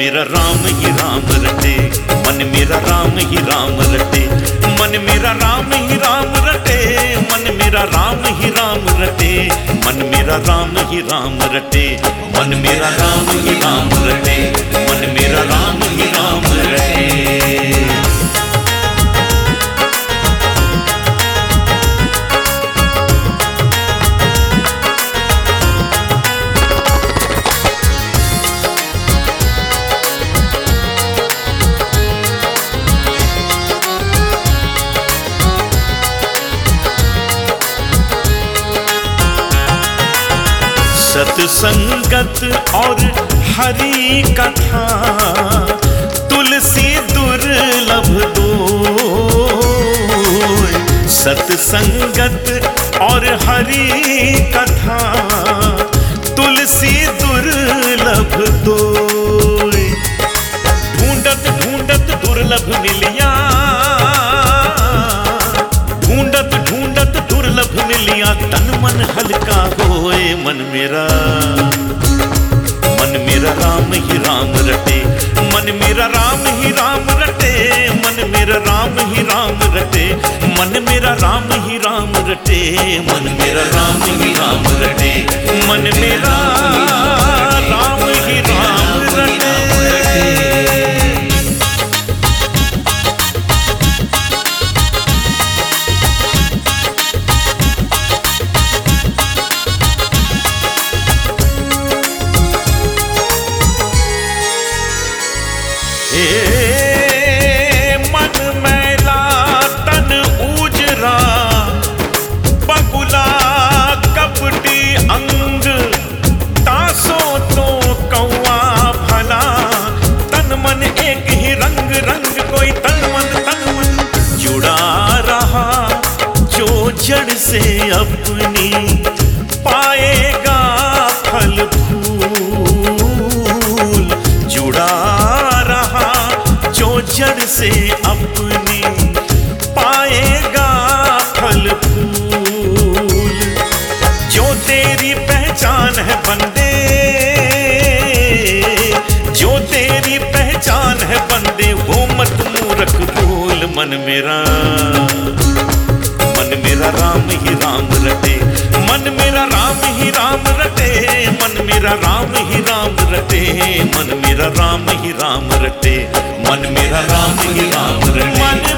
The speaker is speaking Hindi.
मेरा राम ही राम रटे, मन मेरा राम ही राम रटे, मन मेरा राम ही राम रटे, मन मेरा राम ही राम रटे, मन मेरा राम ही राम रटे, मन मेरा राम ही राम रटे, मन मेरा राम ही राम रटे। सत्संगत और हरि कथा तुलसी दुर्लभ दो, सत्संगत और हरि कथा तुलसी दुर्लभ दो, ढूंढत ढूंढत दुर्लभ मिलिया, ढूंढत ढूंढत दुर्लभ मिलिया, तन मन हल्का होए मन मेरा राम ही राम रटे, मन मेरा राम ही राम रटे, मन मेरा राम ही राम रटे, मन मेरा राम ही राम रटे, मन मेरा राम ही राम रटे, मन मेरा राम ही राम रटे। मन मैला तन उजरा, बगुला कपटी अंग, तासो तो कौआ भला, तन मन एक ही रंग रंग, कोई तन मन जुड़ा रहा, जो जड़ से अपनी पाएगा फल फूल, जुड़ा जड़ से अपनी पाएगा फल फूल, जो तेरी पहचान है बंदे, जो तेरी पहचान है बंदे, वो मत मूर्ख भूल, मन मेरा राम ही राम रटे, मन मेरा राम ही राम रटे, मन मेरा राम ही राम रटे, मन मेरा राम ही राम रटे, मन मेरा राम ही राम रटे।